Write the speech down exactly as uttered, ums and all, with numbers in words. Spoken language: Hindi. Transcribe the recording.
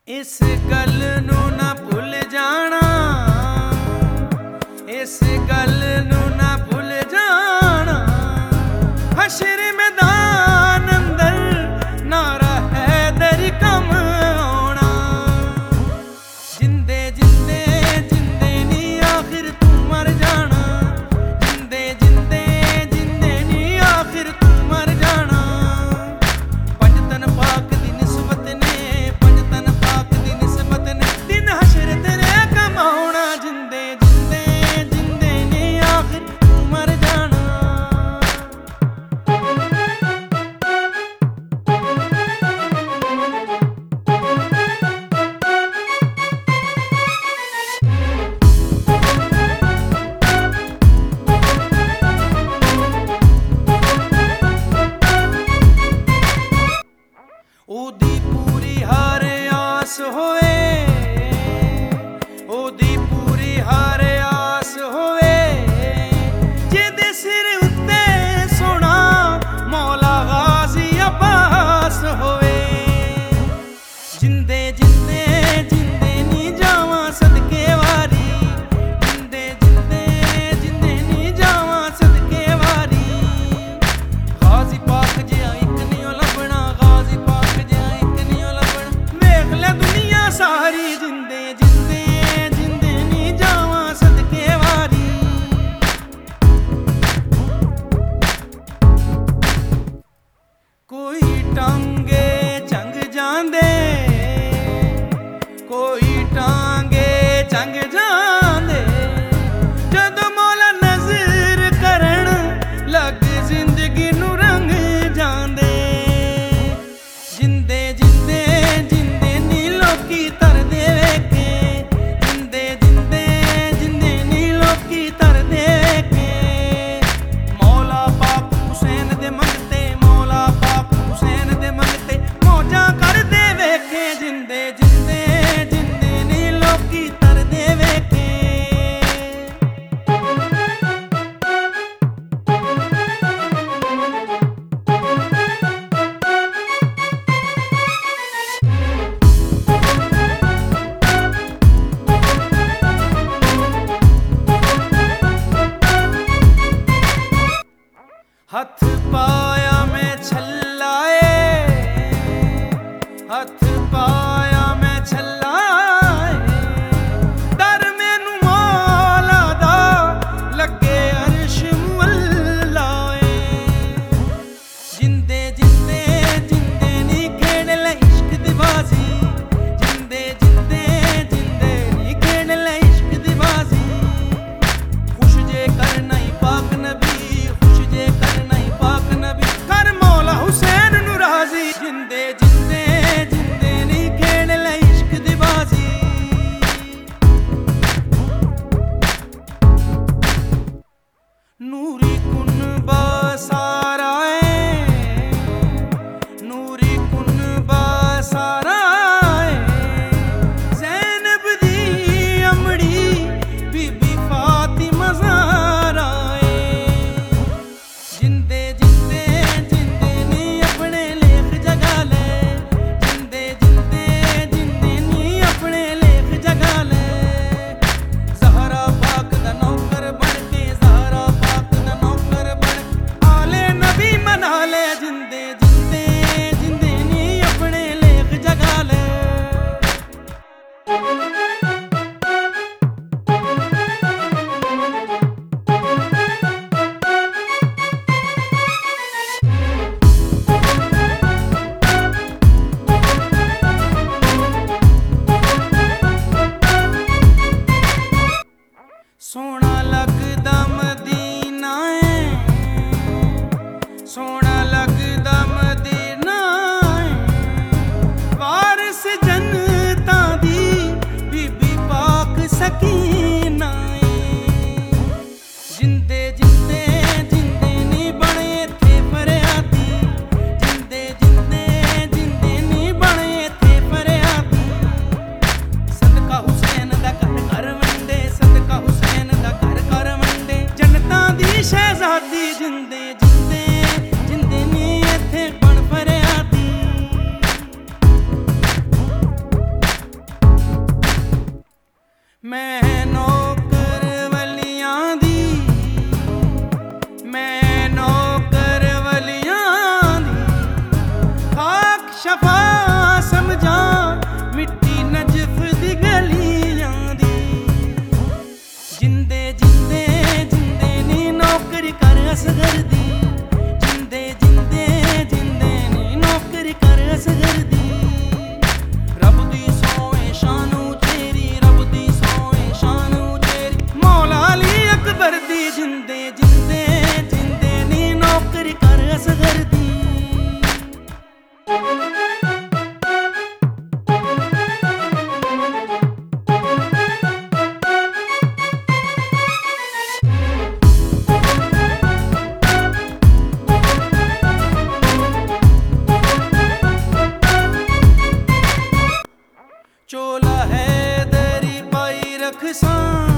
इस गल नू ना भुल जाना, इस गल नू ना भुल जाना। हशर मैदान अंदर नारा हैदर कम आना। जिंदे जिंदे जिंदे नी आखिर तू मर जाना। जिंदे जिंदे जिंदे नी आखिर तू मर जाना। पंजतन पाक दी निस्बत ने, पंजतन पाक दी निस्बत ने दिन हशर तेरे कम आना। जिंदे जिंदे जिंदे नी आखिर तू मर जाना। ओदी पूरी हार आस होए, ओदी पूरी हार आस होए। जिहदे सिर उत्ते सोना मौला गाजी अब्बास होए। जिंदे जिंदे जिंदे नी जावां सदके वारी। जिंदे जिंदे जिंदे नी जावां सदके वारी। गाजी पाक जिहा इक नी लभना, गाजी पाक जिहा इक नी लभना। वेख ले दुनिया सारी। जिंदे जिंदे जिंदे नी जावां सदके वारी। कोई टांगे चंग जांदे, कोई टांगे चंग जांदे। जदों मौला नज़र करन लग जिंदगी नू रंग जांदे। जिंदे जिंदे जिंदे नी लोकी तरदे वेखे। जिंदे जिंदे जिंदे नी लोकी तरदे वेखे। मौला पाक हुसैन दे मंगते, मौला पाक हुसैन दे मंगते मौजां करदे वेखे। जिंदे जिंदे जिंदे नी लोकी तरदे वेखे। हथ पाया मैं छल्लाए, हथ पाया मैं छल्लाए। डर मैनू मौला दा लगे अर्श मुअल्लाए। जिंदे जिंदे जिंदे नी खेड़ ले इश्क दी बाजी। जिंदे जिंदे जिंदे नी खेड़ ले इश्क दी बाजी। खुश जे करना ही पाक नबी, खुश जे करना ही पाक नबी। कर मौला हुसैन नू राजी। जिंदे जिंदे जिंदे मैं नौकर वलियां दी, मैं नौकर वलियां दी खाक शफा समझा मिट्टी नजफ दी गलियां दी। जिंदे जिंदे जिंदे नी नौकर कर असगर दी, जिंदे जिंदे जिंदे नी नौकर कर असगर दी। रब दी सोए शानू तेरी, रब दी सोए शानू तेरी, मौला अली अकबर दी। जिंदे जिंदे जिंदे नी नौकर कर असगर दी। चोला है दरी पाई रख सा